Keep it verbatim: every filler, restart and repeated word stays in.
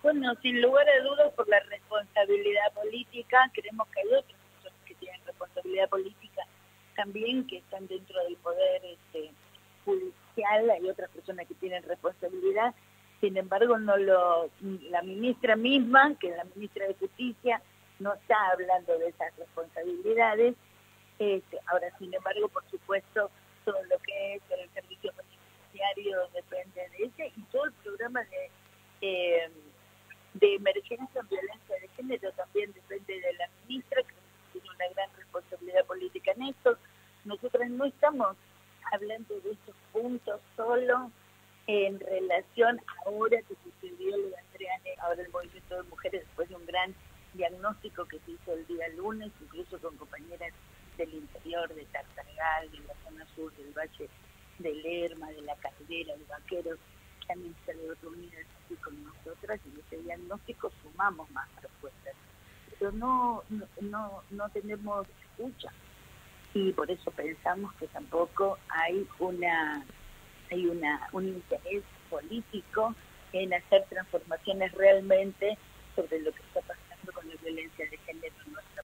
Bueno, sin lugar a dudas por la responsabilidad política, creemos que hay otras personas que tienen responsabilidad política también, que están dentro del poder este, judicial, hay otras personas que tienen responsabilidad, sin embargo no lo, la ministra misma, que es la ministra de Justicia, no está hablando de esas responsabilidades. Este, ahora, sin embargo, por supuesto, todo lo que es el servicio penitenciario depende de ese, y todo el programa de, eh, de emergencia en violencia de género también depende de la ministra, que tiene una gran responsabilidad política en esto. Nosotros no estamos hablando de estos puntos solo en relación ahora que sucedió lo de Andrea, ahora el movimiento de mujeres, después de un gran diagnóstico que se hizo el día lunes, incluso con compañeras del interior, de Tartagal, de la zona sur, del Valle de Lerma, de la Caldera, de Vaqueros, que han estado reunidas aquí con nosotras, y en ese diagnóstico sumamos más propuestas. Pero no, no, no, no tenemos escucha, y por eso pensamos que tampoco hay una hay una un interés político en hacer transformaciones realmente sobre lo que está pasando con la violencia de género en nuestra